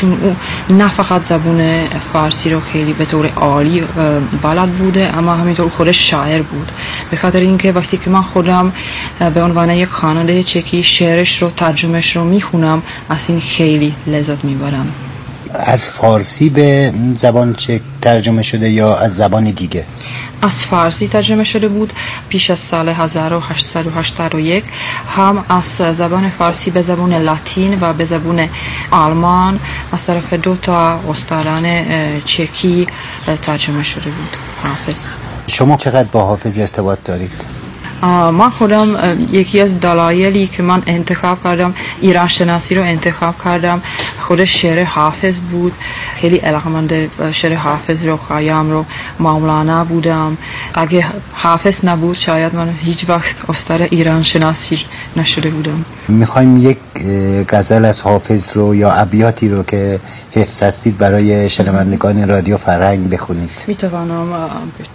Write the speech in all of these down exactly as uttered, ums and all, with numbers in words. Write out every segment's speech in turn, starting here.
ایشون او نه فقط زبون فارسی رو خیلی به طور عالی بلد بوده، اما همینطور خودش شاعر بود. به خاطر اینکه وقتی که من خودم به عنوان یک خواننده چکی شعرش رو ترجمهش رو میخونم، از این خیلی لذت میبرم. از فارسی به زبان چک ترجمه شده یا از زبان دیگه؟ از فارسی ترجمه شده بود پیش از سال هزار و هشتصد و هشتاد و یک، هم از زبان فارسی به زبان لاتین و به زبان آلمان از طرف دو تا استادان چکی ترجمه شده بود. حافظ. شما چقدر با حافظ ارتباط دارید؟ من خودم یکی از دلایلی که من انتخاب کردم ایران شناسی رو انتخاب کردم خود شعر حافظ بود. خیلی علاقه‌مند شعر حافظ رو، خیام رو، مولانا بودم. اگه حافظ نبود شاید من هیچ وقت استاد ایران شناسی نشده بودم. میخوایم یک غزل از حافظ رو یا ابیاتی رو که حفظ هستید برای شنوندگان رادیو فرهنگ بخونید. میتوانم.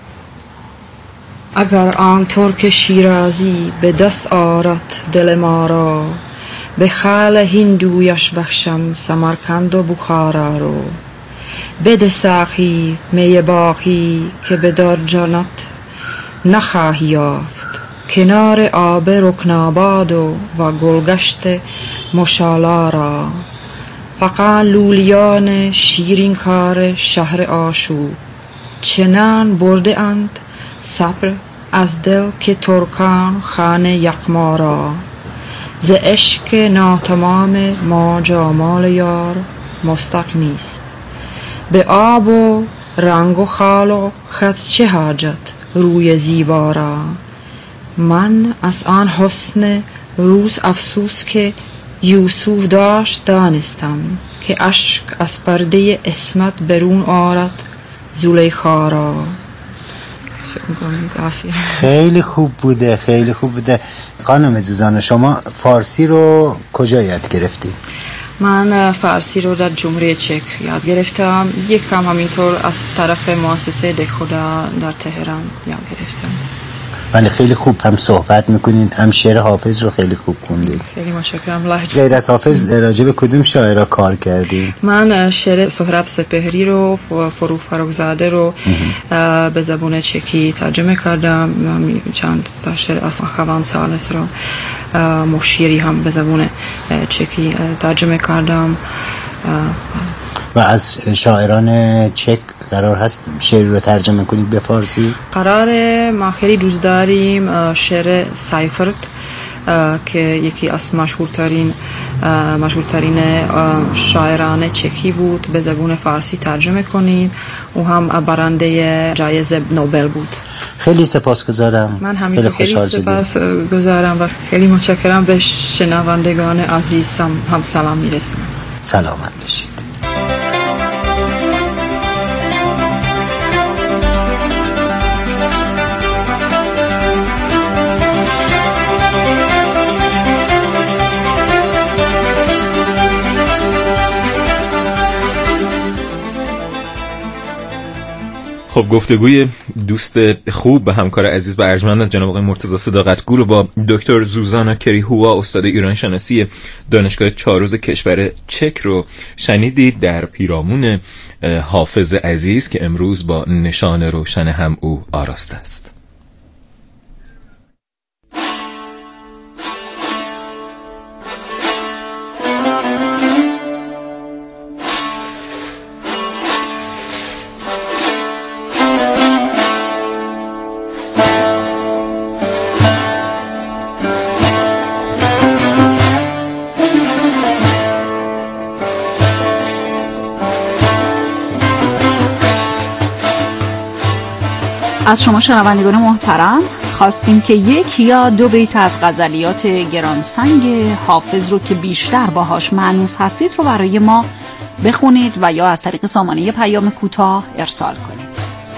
اگر آن ترک شیرازی به دست آرد دل ما را، به خال هندویش بخشم سمرقند و بخارا رو. بده ساقی می باقی که به در جانت نخواهی یافت، کنار آب رکناباد و, و گلگشت مشالا را. فقط لولیان شیرین کار شهر آشوب چنان برده اند صبر از دل که ترکان خانه یغما را. ز عشق ناتمام ما جمال یار مستق نیست، به آب و رنگ و خال و خط چه حاجت روی زیبا را. من از آن حسن روز افسوس که یوسف داشت دانستم، که اشک از پرده اسمت برون آرد زلیخا را. خیلی خوب بوده، خیلی خوب بوده. خانم زوزانه، شما فارسی رو کجا یاد گرفتی؟ من فارسی رو در جمهوری چک یاد گرفتم. یک کم همینطور از طرف مؤسسه دهخدا در تهران یاد گرفتم. ولی خیلی خوب هم صحبت میکنین، هم شعر حافظ رو خیلی خوب خوندین. خیلی متشکرم. لهجه غیر از حافظ راجع به کدوم شاعرها کار کردین؟ من شعر سهراب سپهری رو، فروغ فرخزاده رو به زبان چکی ترجمه کردم. چند تا شعر از خوان سالس رو، مشیری هم به زبان چکی ترجمه کردم. و از شاعران چک قرار هست شعر رو ترجمه کنید به فارسی؟ قراره. ما خیلی دوست داریم شعر سایفرت که یکی از مشهورترین مشهورترین شاعران چکی بود به زبان فارسی ترجمه کنید. او هم برنده جایزه نوبل بود. خیلی سپاسگزارم. من همینطور خیلی, خیلی سپاسگزارم و خیلی متشکرم. به شنوندگان عزیزم هم سلام میرسونم. سلامت باشید. خب، گفتگوی دوست خوب و همکار عزیز و ارجمند جناب آقای مرتضی صداقتگو رو با دکتر زوزانا کریهوا، استاد ایران شناسی دانشگاه چهارروز کشور چک رو شنیدید در پیرامون حافظ عزیز که امروز با نشان روشن هم او آراسته است. از شما شنوندگان محترم خواستیم که یک یا دو بیت از غزلیات گرانسنگ حافظ رو که بیشتر باهاش مانوس هستید رو برای ما بخونید و یا از طریق سامانه پیام کوتاه ارسال کنید.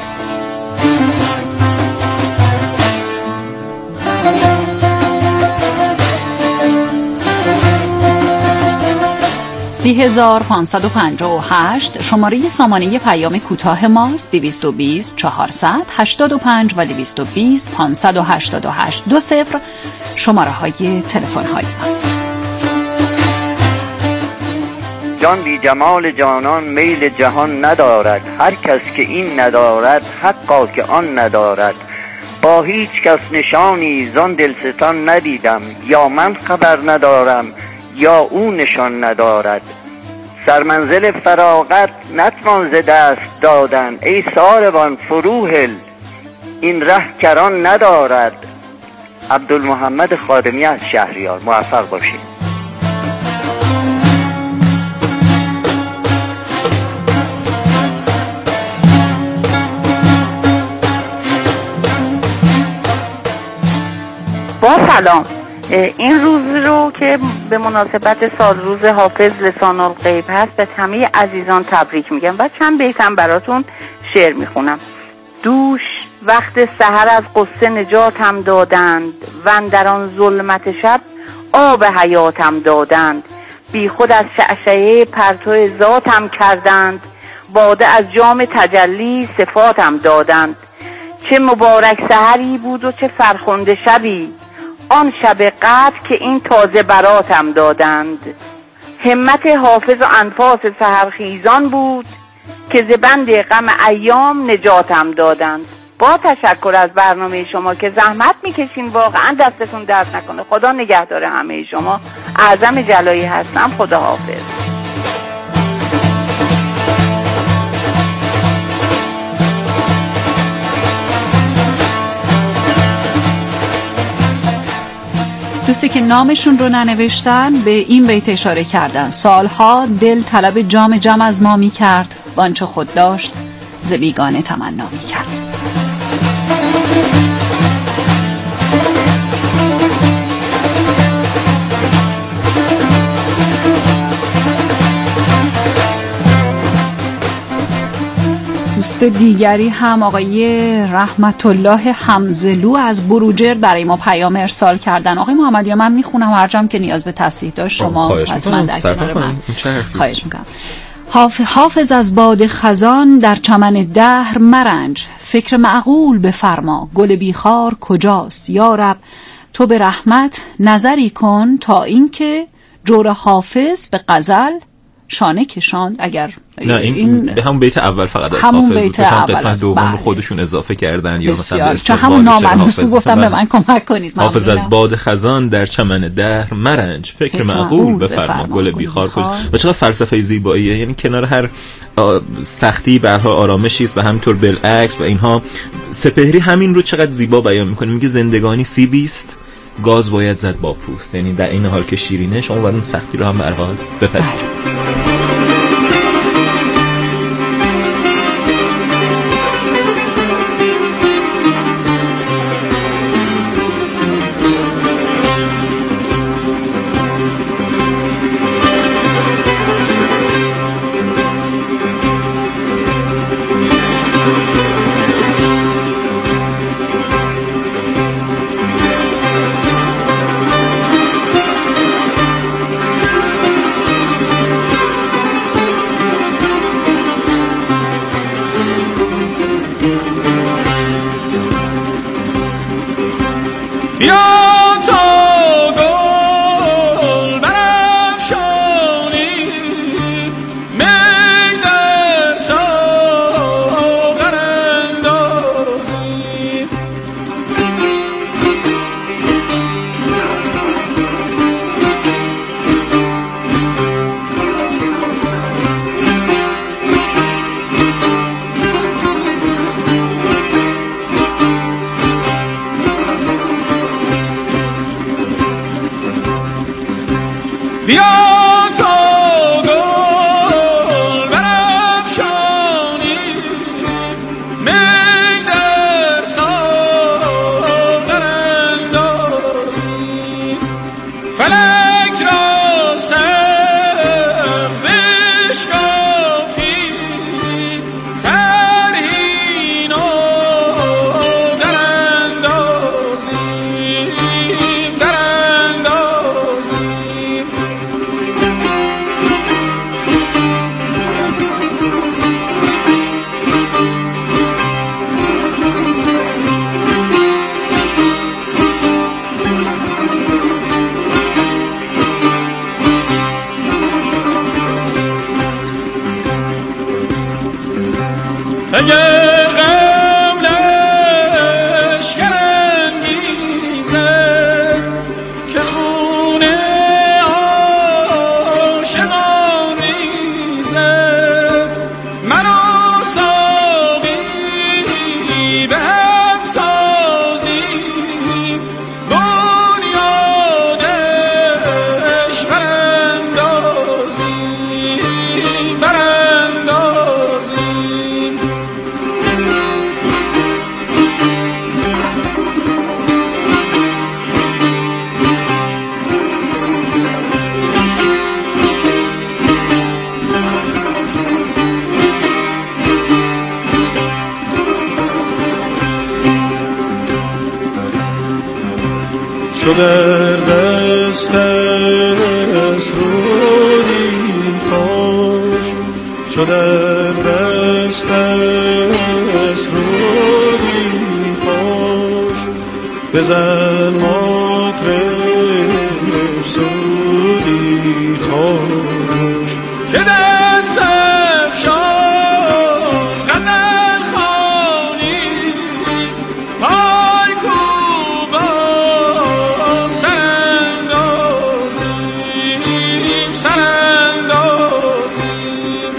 سی هزار پانصد و پنجاه و هشت شماره سامانه پیام کوتاه ماست. دویست و بیست چهارصد هشتاد و پنج و دویست و بیست پانصد و هشتاد و هشت دو صفر شماره های تلفن های ماست. جان بی جمال جانان میل جهان ندارد. هر کس که این ندارد حقا که آن ندارد. با هیچ کس نشانی زان دلستان ندیدم. یا من خبر ندارم یا او نشان ندارد. سرمنزل فراغت نتوان ز دست دادن. ای ساربان فروهل این ره کران ندارد. عبدالمحمد خادمی از شهریار. موفق باشید. با سلام. این روز رو که به مناسبت سال روز حافظ لسان الغیب هست به همه عزیزان تبریک میگم و چند بیتم براتون شعر میخونم. دوش وقت سحر از قصه نجاتم دادند و در آن ظلمت شب آب حیاتم دادند. بی خود از شعشعه پرتو ذاتم کردند. باده از جام تجلی صفاتم دادند. چه مبارک سحری بود و چه فرخنده شبی آن شب قدر که این تازه براتم دادند. همت حافظ و انفاس سحرخیزان بود که ز بند غم ایام نجاتم دادند. با تشکر از برنامه شما که زحمت میکشین، واقعا دستتون درد نکنه. خدا نگهدار همه شما. اعظم جلایی هستم. خدا حافظ. دوستی که نامشون رو ننوشتن به این بیت اشاره کردن: سالها دل طلب جام جم از ما می کرد، وانچه خود داشت ز بیگانه تمنا می کرد. دوست دیگری هم آقای رحمت الله حمزلو از بروجرد برای ما پیام ارسال کردن. آقای محمدی من میخونم، هرچند که نیاز به تصحیح داشت شما از من در کنار من. خواهش میکنم. حافظ از باد خزان در چمن دهر مرنج، فکر معقول بفرما گل بیخار کجاست. یا رب تو به رحمت نظری کن تا اینکه جور حافظ به غزل شانه کشاند. اگر نه این, این به همون بیت اول فقط از همون حافظ بیت بود، اول قسمت دوم بله. خودشون اضافه کردن یا مثلا به چه همون نامنوس بود. گفتم به من کمک کنید. حافظ از باد خزان در چمن دهر مرنج، فکر, فکر معقول بفرما گل بیخار کجاست. و چقدر فلسفه زیباییه. یعنی کنار هر سختی برها آرامشی است و همینطور بالعکس و اینها. سپهری همین رو چقدر زیبا بیان میکنه. میگه زندگانی سیبی است گاز باید زد با پوست. یعنی در این حال که شیرینه شما باید اون سختی رو هم به هر حال بپذیرید. اگر غم لشکر انگیزد که خون عاشقان ریزد، من و ساقی به هم سازیم بنیادش براندازیم براندازیم. چو در دست است روی خوش، چو در دست است روی خوش، بزن مطرب سودی خوش که دست افشان غزل خوانی، پای کوبان سراندازیم سراندازیم.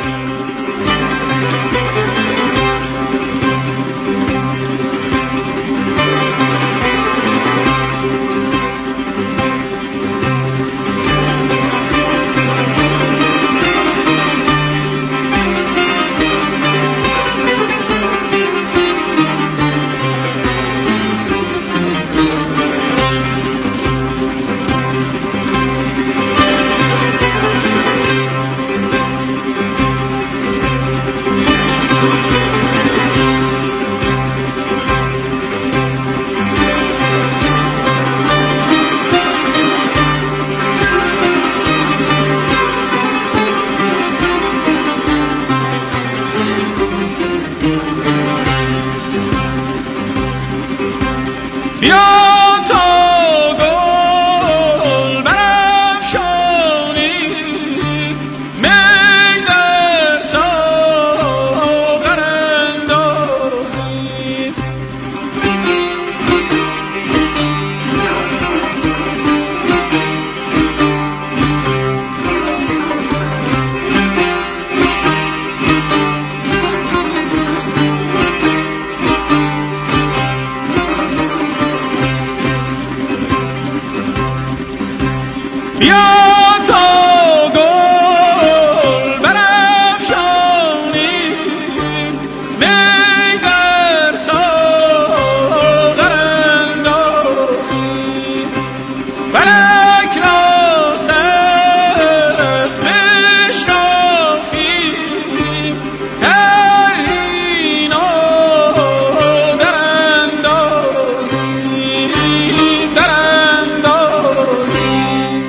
بیا تا گل برافشانی، می در ساغر اندازیم. بیا تا گل برافشانی، می در ساغر اندازیم. فلک را سقف بشکافیم، ترهینا دراندازیم دراندازیم.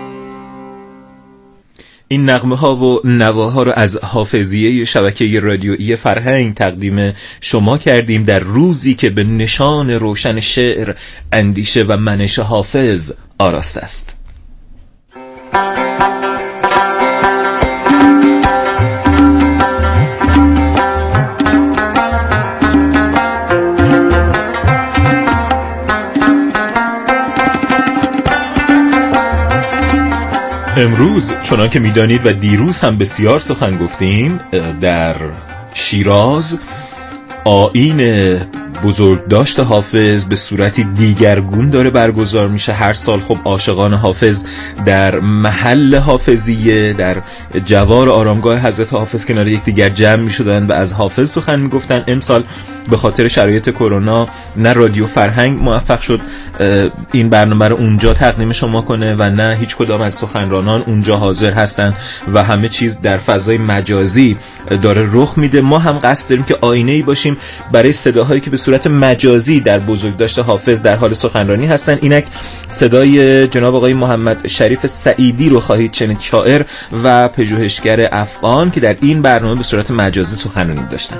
این نغمه ها و نواها رو از حافظیه شبکه رادیویی فرهنگ تقدیم شما کردیم در روزی که به نشان روشن شعر، اندیشه و منش حافظ آراسته است. امروز چنان که میدانید و دیروز هم بسیار سخن گفتیم، در شیراز آیین بزرگداشت حافظ به صورتی دیگرگون داره برگزار میشه. هر سال خب عاشقان حافظ در محل حافظیه، در جوار آرامگاه حضرت حافظ کنار یکدیگر جمع میشدن و از حافظ سخن میگفتن. امسال به خاطر شرایط کرونا نه رادیو فرهنگ موفق شد این برنامه رو اونجا تقدیم شما کنه و نه هیچ کدام از سخنرانان اونجا حاضر هستن و همه چیز در فضای مجازی داره رخ میده. ما هم قصد داریم که آینه‌ای باشیم برای صداهایی که به صورت مجازی در بزرگداشت حافظ در حال سخنرانی هستن. اینک صدای جناب آقای محمد شریف سعیدی رو خواهید شنید، شاعر و پژوهشگر افغان که در این برنامه به صورت مجازی سخنرانی داشتند.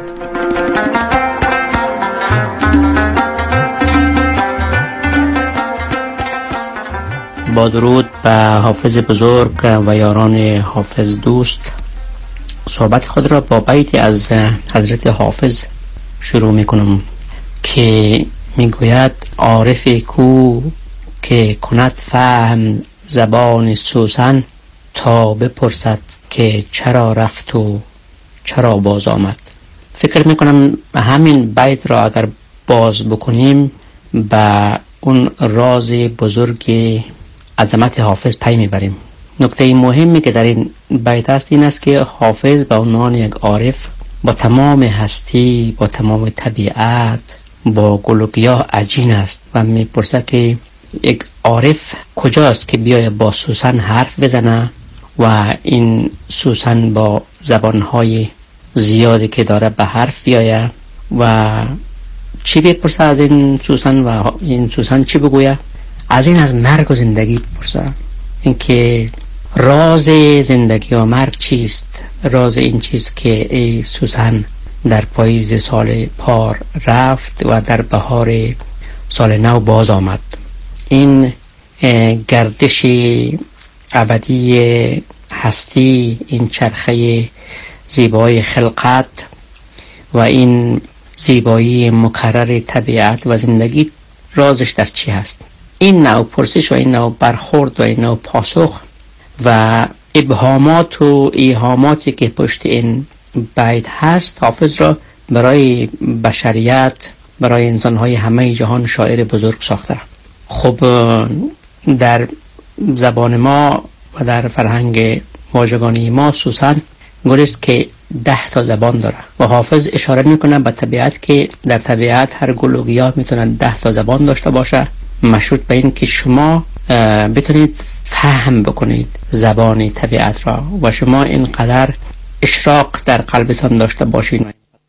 با درود به حافظ بزرگ و یاران حافظ دوست، صحبت خود را با بیتی از حضرت حافظ شروع میکنم که میگوید عارف کو که کند فهم زبان سوسن، تا بپرسد که چرا رفت و چرا باز آمد. فکر میکنم همین بیت را اگر باز بکنیم به اون راز بزرگ عظمت حافظ پی میبریم. نکته مهمی که در این بیت است این است که حافظ به عنوان یک عارف با تمام هستی، با تمام طبیعت، با گل و گیاه عجین است و میپرسه که یک عارف کجاست که بیای با سوسن حرف بزنه و این سوسن با زبانهای زیادی که داره به حرف بیایه و چی بپرسه از این سوسن و این سوسن چی بگویه؟ از این از مرگ و زندگی بپرسه، اینکه راز زندگی و مرگ چیست؟ راز این چیست که ای سوسن در پاییز سال پار رفت و در بهار سال نو باز آمد. این گردش ابدی هستی، این چرخه زیبای خلقت و این زیبایی مکرر طبیعت و زندگی رازش در چی هست؟ این نوع پرسش و این نوع برخورد و این نوع پاسخ و ابهامات و ایهاماتی که پشت این بیت هست حافظ را برای بشریت، برای انسانهای همه جهان شاعر بزرگ ساخته. خب در زبان ما و در فرهنگ واژگانی ما سوسن گلیست که ده تا زبان داره و حافظ اشاره میکنه به طبیعت که در طبیعت هر گل و گیاه میتونن ده تا زبان داشته باشه، مشروط به این که شما بتونید فهم بکنید زبان طبیعت را و شما اینقدر اشراق در قلبتان داشته باشید.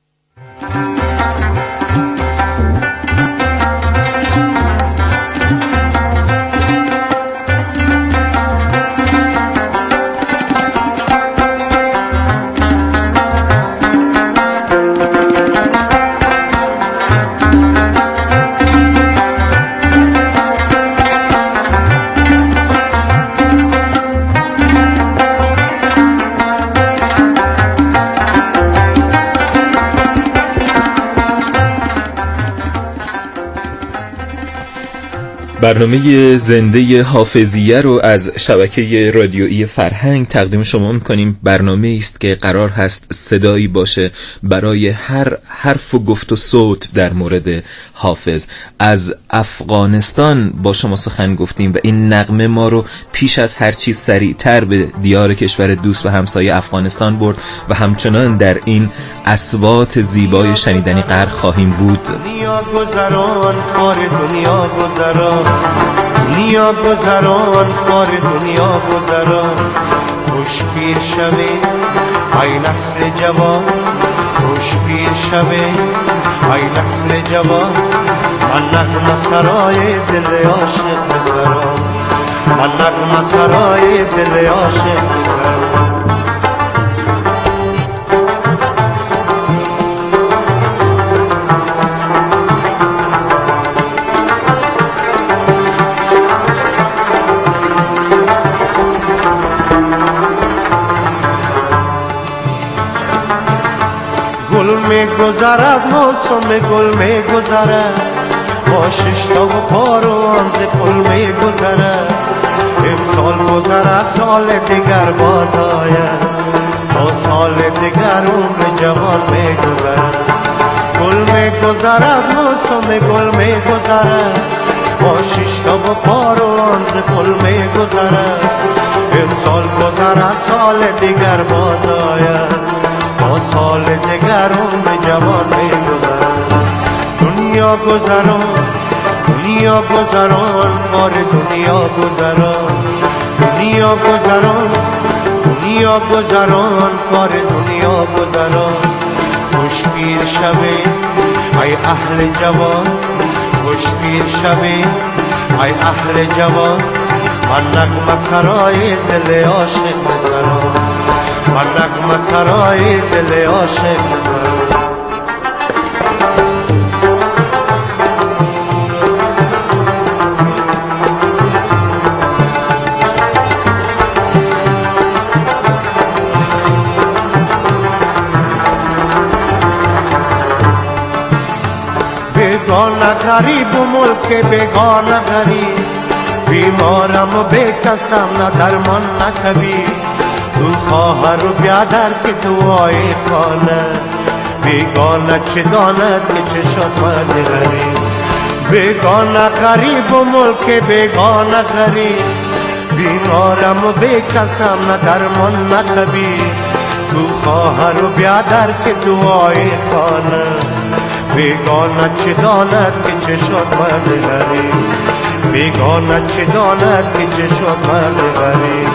برنامه زنده حافظیه رو از شبکه رادیویی فرهنگ تقدیم شما میکنیم. برنامه است که قرار هست صدایی باشه برای هر حرف و گفت و صوت در مورد حافظ. از افغانستان با شما سخن گفتیم و این نغمه ما رو پیش از هر چیز سریعتر به دیار کشور دوست و همسایه افغانستان برد و همچنان در این اصوات زیبای شنیدنی غرق خواهیم بود. دنیا گذران کار دنیا گذران، دنیا گذران کار دنیا گذران، خوش پیر شوه ای نسل جوان، خوش پیر شوه ای نسل جوان، من نغمه سرای دل عاشق بسران، من نغمه سرای دل عاشق بسران. گل می گذرد موسم گل می گذرد، با ششتا و پاروان ز پل می گذرد، امسال گذرد سال دیگر باز آید، تا سال دیگر عمر جوان می گذرد. گل می گذرد موسم گل می گذرد، با ششتا و پاروان ز پل می گذرد، امسال گذرد سال دیگر باز آید، تا سال دیگر عمر جوان می گذرد. دنیا گذران دنیا گذران کار دنیا گذران، دنیا گذران دنیا گذران کار دنیا گذران، خوش پیر شوه ای اهل جوان، خوش پیر شوه ای اهل جوان، من نغمه سرای دل عاشق بسران، من نغمه سرای دل عاشق بسران. بیگانه غریب و ملک بیگانه غریب بیمارم و بکسم نه درمان نه طبیب تو خواهر و بیادر که دوای خانه بیگانه چه داند که چه شد مرد غریب بیگانه غریب و ملک بیگانه غریب بیمارم و بکسم نه درمان نه طبیب تو خواهر و بیادر که دوای خانه بیگانه چه داند که چه شد مرد غریب بیگانه چه داند که چه شد مرد غریب.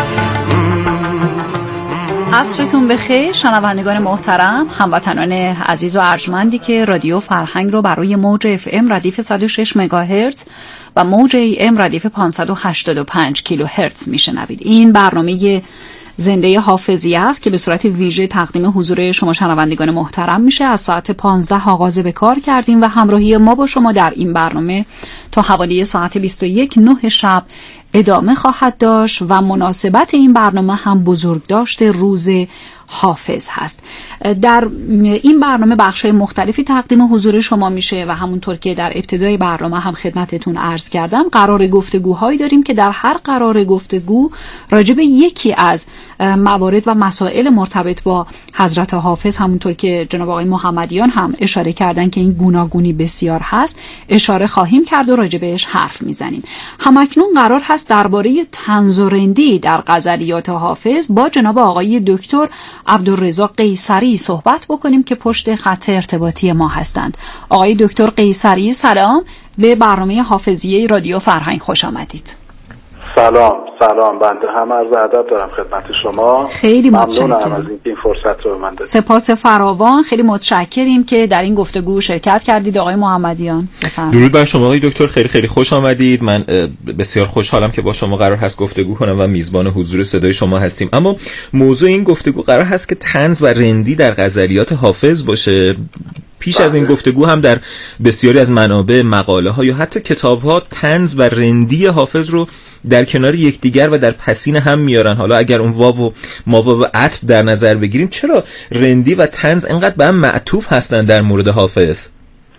عصرتون بخیر شنوندگان محترم، هموطنان عزیز و ارجمندی که رادیو فرهنگ رو برای موج اف ام ردیف صد و شش مگاهرتز و موج ای ام ردیف پانصد و هشتاد و پنج کیلوهرتز میشنوید. این برنامه زنده حافظیه است که به صورت ویژه تقدیم حضور شما شنوندگان محترم میشه. از ساعت پانزده آغاز به کار کردیم و همراهی ما با شما در این برنامه تا حوالی ساعت بیست و یک نه شب ادامه خواهد داشت و مناسبت این برنامه هم بزرگداشت روز حافظ هست. در این برنامه بخش‌های مختلفی تقدیم حضور شما میشه و همونطور که در ابتدای برنامه هم خدمتتون عرض کردم قرار گفتگوهایی داریم که در هر قرار گفتگو راجع به یکی از موارد و مسائل مرتبط با حضرت حافظ، همونطور که جناب آقای محمدیان هم اشاره کردن که این گوناگونی بسیار هست، اشاره خواهیم کرد و راجع بهش حرف میزنیم. همکنون قرار هست درباره طنز و رندی در غزلیات حافظ با جناب آقای دکتر عبدالرضا قیصری صحبت بکنیم که پشت خط ارتباطی ما هستند. آقای دکتر قیصری سلام، به برنامه حافظیه رادیو فرهنگ خوش آمدید. سلام سلام، بنده هم عرض ادب دارم خدمت شما. خیلی متشکرم ممنونم از اینکه این فرصت رو به من دادید. سپاس فراوان، خیلی متشکریم که در این گفتگو شرکت کردید. آقای محمدیان بفرمایید. درود بر شما آقای دکتر، خیلی خیلی خوش آمدید. من بسیار خوشحالم که با شما قرار هست گفتگو کنم و میزبان حضور صدای شما هستیم. اما موضوع این گفتگو قرار هست که طنز و رندی در غزلیات حافظ باشه. پیش از این گفتگو هم در بسیاری از منابع، مقاله ها یا حتی کتاب ها طنز و رندی حافظ رو در کنار یکدیگر و در پسین هم میارن. حالا اگر اون واو و ماواو و عطف در نظر بگیریم، چرا رندی و طنز اینقدر به هم معطوف هستن در مورد حافظ؟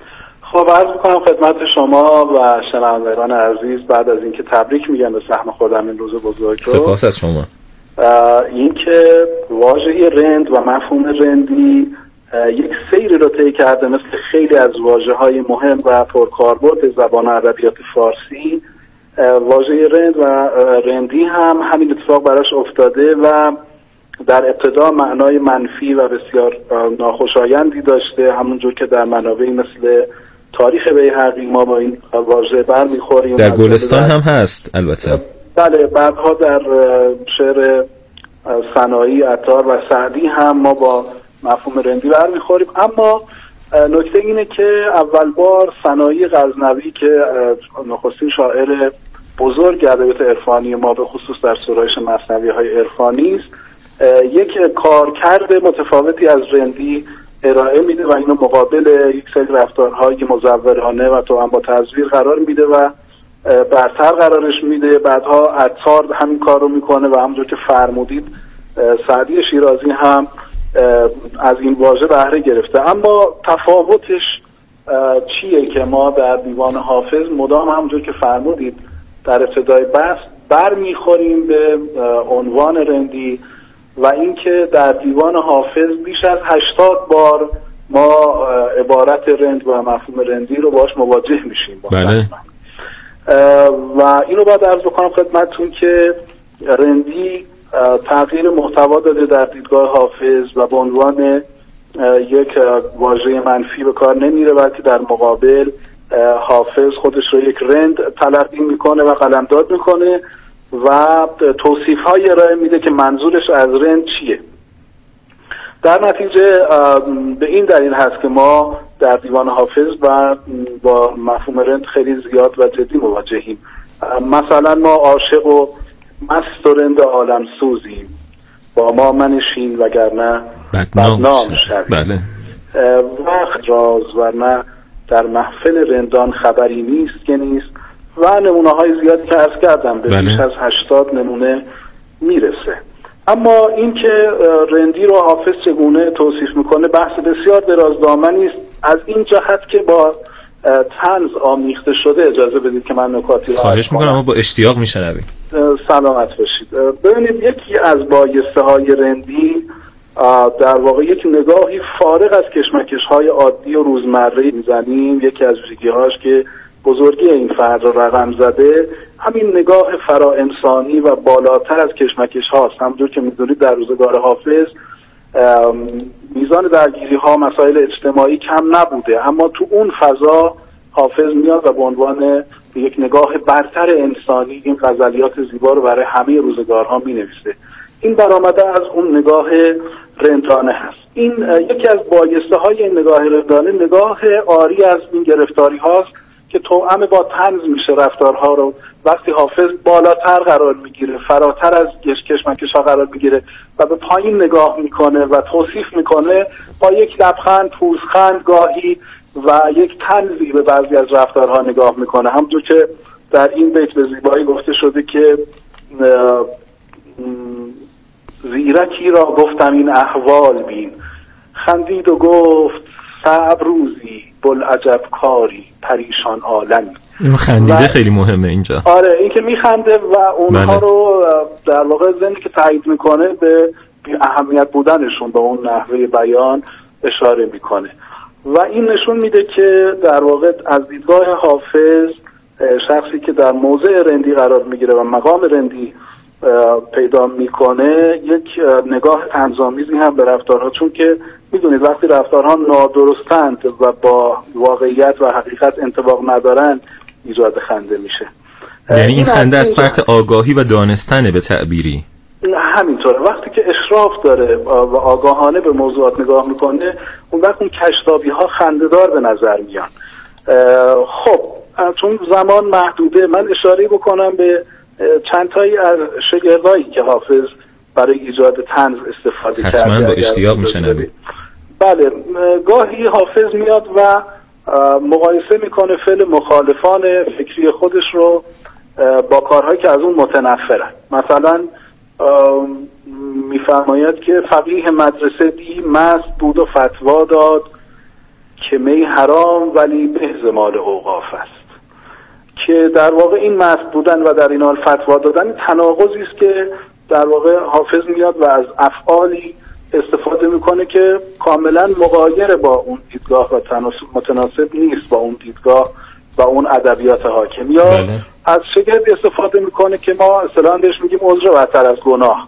خب عرض میکنم خدمت شما و شنوندگان عزیز، بعد از اینکه تبریک میگم به سهم خودم این روز بزرگ رو. سپاس از شما. این که واژه رند و مفهوم رندی یک سیری رو طی کرده مثل خیلی از واژه‌های مهم و پرکاربرد زبان ادبیات فارسی. واژه رند و رندی هم همین اتفاق براش افتاده و در ابتدا معنای منفی و بسیار ناخوشایندی داشته، همونجور که در منابعی مثل تاریخ بیهقی ما با این واژه برمیخوریم. در گلستان هم هست البته. بله، بعدها در شعر سنایی، عطار و سعدی هم ما با مفهوم رندی برمیخوریم. اما نکته اینه که اول بار سنایی غزنوی که نخستین شاعر بزرگ ادبیات عرفانی ما به خصوص در سرایش مثنوی های عرفانی است، یک کارکرد متفاوتی از رندی ارائه میده و اینو مقابل یک سری رفتارهای مزورانه و توأم با تزویر قرار میده و برتر قرارش میده. بعدها عطار همین کار رو میکنه و همونجور که فرمودید سعدی شیرازی هم از این واژه بهره گرفته. اما تفاوتش چیه که ما در دیوان حافظ مدام همونجور که فرمودید در ابتدای بحث بر میخوریم به عنوان رندی و اینکه در دیوان حافظ بیش از هشتاد بار ما عبارت رند و مفهوم رندی رو باش مواجه میشیم. بله. و اینو باید عرض بکنم خدمتتون که رندی تغییر محتوا داده در دیدگاه حافظ و به عنوان یک واژه منفی به کار نمیره، بلکه در مقابل حافظ خودش رو یک رند تلقی میکنه و قلمداد میکنه و توصیف های ارائه میده که منظورش از رند چیه. در نتیجه به این دلیل هست که ما در دیوان حافظ و با مفهوم رند خیلی زیاد و جدی مواجهیم. مثلا ما عاشق و مست و رند عالم سوزیم، با ما منشین وگرنه بدنام شویم. بله. وقت راز ورنه در محفل رندان خبری نیست که نیست و نمونه های زیادی که عرض کردم به بیش از هشتاد نمونه میرسه. اما این که رندی رو حافظ چگونه توصیف میکنه بحث بسیار دراز دامنی است، از این جهت که با طنز آمیخته شده اجازه بدید که من نکاتی رو خواهش میکنم اما با اشتیاق میشنویم. سلامت باشید. ببینید یکی از بایسته های رندی در واقع یک نگاهی فارغ از کشمکش های عادی و روزمره میزنیم. یکی از ویژگی‌هاش که بزرگی این فرد رو رقم زده همین نگاه فرا انسانی و بالاتر از کشمکش هاست. همونجور که میدونید در روزگار حافظ میزان درگیری ها مسائل اجتماعی کم نبوده، اما تو اون فضا حافظ میاد و به عنوان یک نگاه برتر انسانی این غزلیات زیبا رو برای همه روزگارها می نویسه. این برآمده از اون نگاه رندانه هست. این یکی از بایسته های این نگاه رندانه نگاه عاری از این گرفتاری هاست که توأم با طنز میشه رفتارها رو. وقتی حافظ بالاتر قرار میگیره، فراتر از کشمکش ها قرار میگیره و به پایین نگاه میکنه و توصیف میکنه، با یک لبخند، پوزخند گاهی و یک طنزی به بعضی از رفتارها نگاه میکنه. همونجور که در این بیت به زیبایی گفته شده که زیرکی را گفتم این احوال بین، خندید و گفت صعب روزی بلعجب کاری پریشان عالمی. این خندیده خیلی مهمه اینجا. آره، این که میخنده و اونها بله. رو در واقع ذهنی که تایید میکنه به اهمیت بودنشون به اون نحوه بیان اشاره میکنه و این نشون میده که در واقع از دیدگاه حافظ شخصی که در موضع رندی قرار میگیره و مقام رندی پیدا میکنه یک نگاه طنزآمیزی هم به رفتارها، چون که میدونید وقتی رفتارها نادرستند و با واقعیت و حقیقت انطباق ندارن ایجاد خنده میشه. یعنی این خنده از فرط آگاهی و دانستنه به تعبیری. همینطوره. وقتی که اشراف داره و آگاهانه به موضوعات نگاه میکنه اون وقت اون کشتابی ها خنده‌دار به نظر میان. خب چون زمان محدوده من اشاره بکنم به چند تایی از شگردایی که حافظ برای ایجاد طنز استفاده کرده. حتما با اشتیاق میشنوی. بله، گاهی حافظ میاد و مقایسه میکنه فعل مخالفان فکری خودش رو با کارهایی که از اون متنفرن. مثلا میفرماید که فقیه مدرسه دی مست بود و فتوا داد که می حرام ولی به زمال اوقاف است. که در واقع این مست بودن و در این حال فتوا دادن تناقضی است که در واقع حافظ میاد و از افعالی استفاده میکنه که کاملا مغایر با اون دیدگاه و متناسب نیست با اون دیدگاه و اون ادبیات حاکم. یا بله. از شگردی استفاده میکنه که ما اصطلاحاً بهش میگیم عذر بدتر از گناه.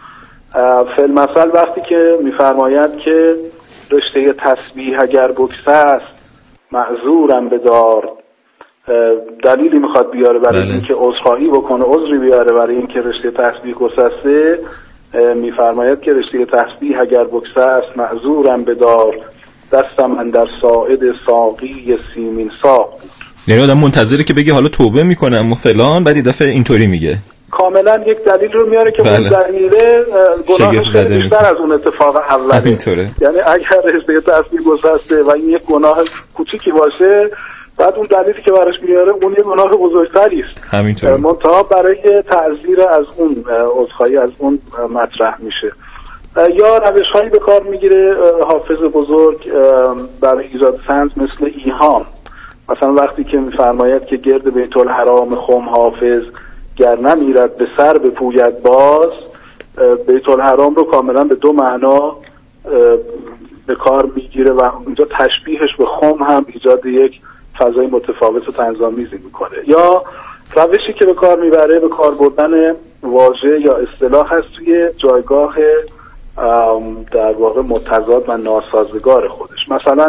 فی المثل وقتی که میفرماید که رشته تسبیح اگر بکسه است معذورم بدار، دلیلی میخواد بیاره برای بله. اینکه عذرخواهی بکنه، عذری بیاره برای اینکه رشته تسبیح گسسته. میفرماید که رشته تسبیح اگر بکسه است معذورم بدار، دستم اندر ساعد ساقی سیمین ساق بود. یعنی آدم منتظره که بگه حالا توبه میکنم و فلان، بعد دفعه اینطوری میگه. کاملا یک دلیل رو میاره که بله. اون دلیله گناهش بیشتر از اون اتفاق اوله. همینطوره. یعنی اگر رشته تسبیح گسسته و این یک گناه کوچیکی باشه، بعد اون دلیلی که براش میاره اون یه گناه بزرگتری است. همینطوره. منتها برای تعذیر از اون عذرخواهی از اون مطرح میشه. یا روش‌هایی به کار میگیره حافظ بزرگ برای ایجاد طنز مثل ایهام. مثلا وقتی که میفرماید که گرد بیت الحرام خم حافظ گر نمیرد به سر بپوید باز، بیت الحرام رو کاملا به دو معنا به کار میگیره و اونجا تشبیهش به خم هم ایجاد یک فضای متفاوت و طنزآمیزی میکنه. یا روشی که به کار میبره به کار بردن واژه یا اصطلاح هست توی جایگاه در واقع متضاد و ناسازگار خودش. مثلا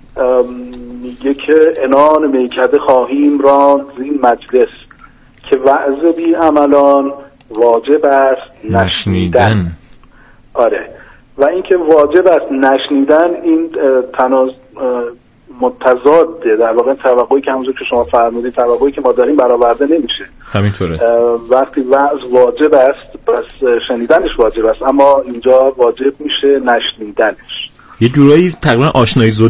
میگه که انان میکده خواهیم راند زین مجلس که وعظ بی عملان واجب است نشنیدن. آره، و اینکه واجب است نشنیدن این تناز متضاده. در واقع توقعی که همونجور که شما فرمودید توقعی که ما داریم برآورده نمیشه. همینطوره. وقتی وعظ واجب است پس شنیدنش واجب است، اما اینجا واجب میشه نشنیدنش. یه جورایی تقریبا آشنایی زد